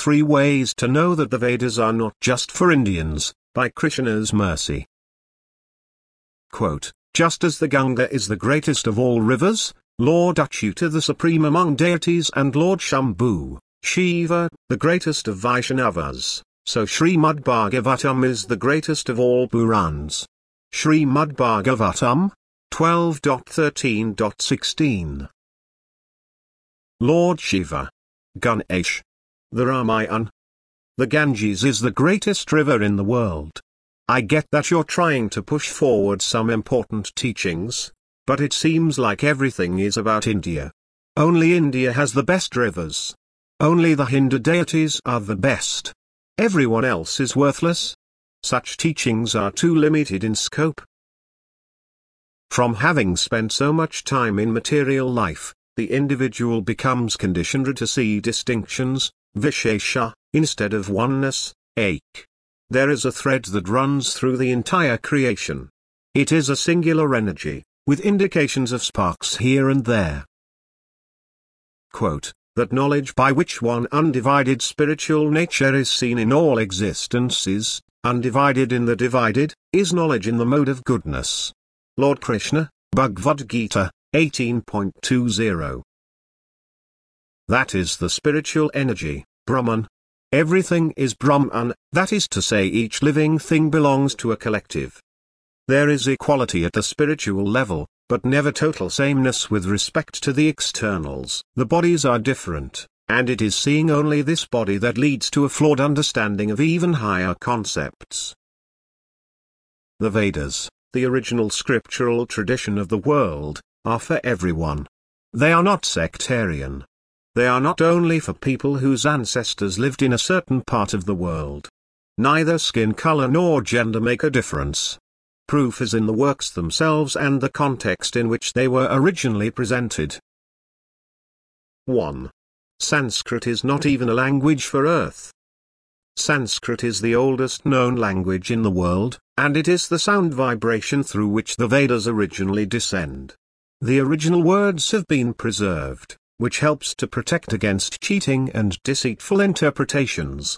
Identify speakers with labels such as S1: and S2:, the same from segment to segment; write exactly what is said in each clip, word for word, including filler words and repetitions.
S1: Three Ways to Know That the Vedas Are Not Just for Indians, by Krishna's Mercy. Quote, just as the Ganga is the greatest of all rivers, Lord Achyuta the supreme among deities and Lord Shambhu, Shiva, the greatest of Vaishnavas, so Srimad Bhagavatam is the greatest of all Purans. Srimad Bhagavatam, twelve thirteen sixteen. Lord Shiva. Ganesh. The Ramayana. The Ganges is the greatest river in the world. I get that you're trying to push forward some important teachings, but it seems like everything is about India. Only India has the best rivers. Only the Hindu deities are the best. Everyone else is worthless. Such teachings are too limited in scope. From having spent so much time in material life, the individual becomes conditioned to see distinctions, vishesha, instead of oneness, ek. There is a thread that runs through the entire creation. It is a singular energy, with indications of sparks here and there. Quote, that knowledge by which one undivided spiritual nature is seen in all existences, undivided in the divided, is knowledge in the mode of goodness. Lord Krishna, Bhagavad Gita, eighteen point two zero. That is the spiritual energy, Brahman. Everything is Brahman, that is to say each living thing belongs to a collective. There is equality at the spiritual level, but never total sameness with respect to the externals. The bodies are different, and it is seeing only this body that leads to a flawed understanding of even higher concepts. The Vedas, the original scriptural tradition of the world, are for everyone. They are not sectarian. They are not only for people whose ancestors lived in a certain part of the world. Neither skin color nor gender make a difference. Proof is in the works themselves and the context in which they were originally presented. one. Sanskrit is not even a language for Earth. Sanskrit is the oldest known language in the world, and it is the sound vibration through which the Vedas originally descend. The original words have been preserved, which helps to protect against cheating and deceitful interpretations.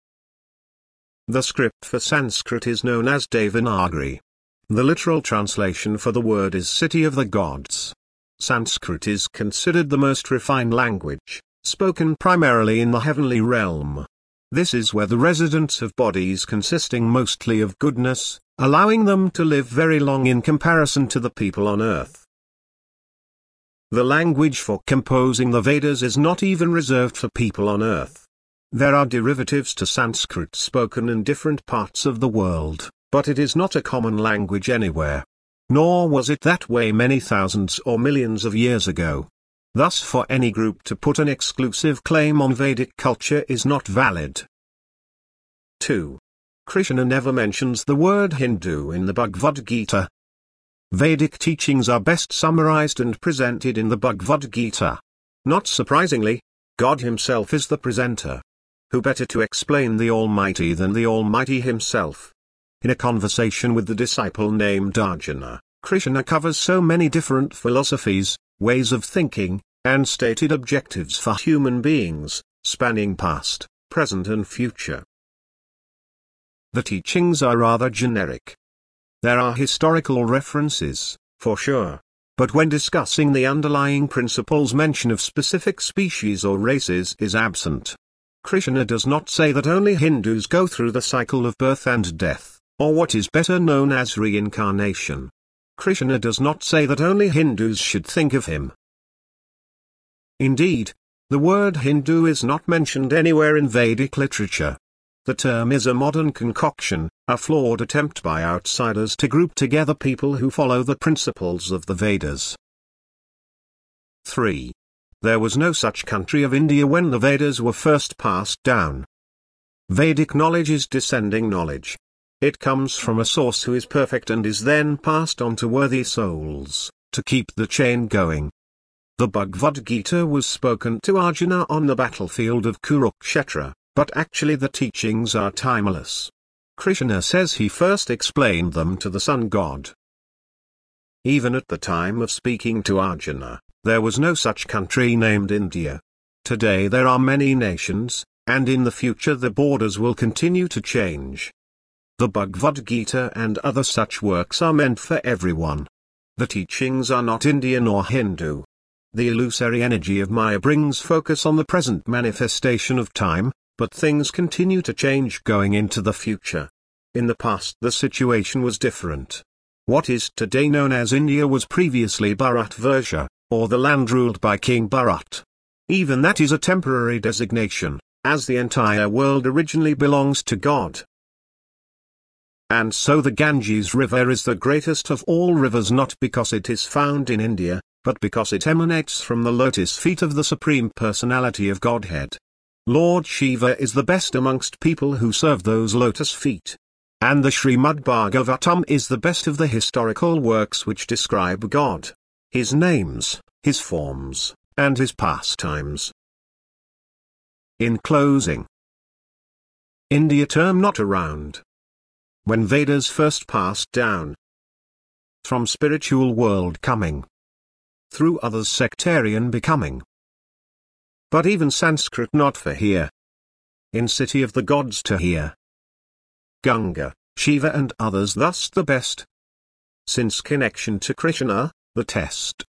S1: The script for Sanskrit is known as Devanagari. The literal translation for the word is city of the gods. Sanskrit is considered the most refined language, spoken primarily in the heavenly realm. This is where the residents have bodies consisting mostly of goodness, allowing them to live very long in comparison to the people on earth. The language for composing the Vedas is not even reserved for people on earth. There are derivatives to Sanskrit spoken in different parts of the world, but it is not a common language anywhere. Nor was it that way many thousands or millions of years ago. Thus for any group to put an exclusive claim on Vedic culture is not valid. two. Krishna never mentions the word Hindu in the Bhagavad Gita. Vedic teachings are best summarized and presented in the Bhagavad Gita. Not surprisingly, God himself is the presenter. Who better to explain the Almighty than the Almighty himself? In a conversation with the disciple named Arjuna, Krishna covers so many different philosophies, ways of thinking, and stated objectives for human beings, spanning past, present and future. The teachings are rather generic. There are historical references, for sure. But when discussing the underlying principles, mention of specific species or races is absent. Krishna does not say that only Hindus go through the cycle of birth and death, or what is better known as reincarnation. Krishna does not say that only Hindus should think of him. Indeed, the word Hindu is not mentioned anywhere in Vedic literature. The term is a modern concoction, a flawed attempt by outsiders to group together people who follow the principles of the Vedas. three. There was no such country of India when the Vedas were first passed down. Vedic knowledge is descending knowledge. It comes from a source who is perfect and is then passed on to worthy souls, to keep the chain going. The Bhagavad Gita was spoken to Arjuna on the battlefield of Kurukshetra. But actually the teachings are timeless. Krishna says he first explained them to the sun god. Even at the time of speaking to Arjuna, there was no such country named India. Today there are many nations, and in the future the borders will continue to change. The Bhagavad Gita and other such works are meant for everyone. The teachings are not Indian or Hindu. The illusory energy of Maya brings focus on the present manifestation of time, but things continue to change going into the future. In the past the situation was different. What is today known as India was previously Bharatvarsha, or the land ruled by King Bharat. Even that is a temporary designation, as the entire world originally belongs to God. And so the Ganges River is the greatest of all rivers, not because it is found in India, but because it emanates from the lotus feet of the Supreme Personality of Godhead. Lord Shiva is the best amongst people who serve those lotus feet. And the Srimad Bhagavatam is the best of the historical works which describe God, His names, His forms, and His pastimes. In closing, India term not around. When Vedas first passed down from spiritual world coming, through others sectarian becoming. But even Sanskrit not for here. In city of the gods to hear. Ganga, Shiva and others thus the best. Since connection to Krishna, the test.